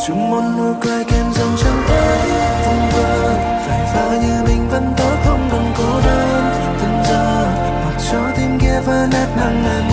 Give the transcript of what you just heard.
Chung một nụ cười kèm dòng trăng tới vùng vơ phải vờ như mình vẫn tốt không còn cô đơn từng giờ mặc cho tim kia vỡ nát nặng nề.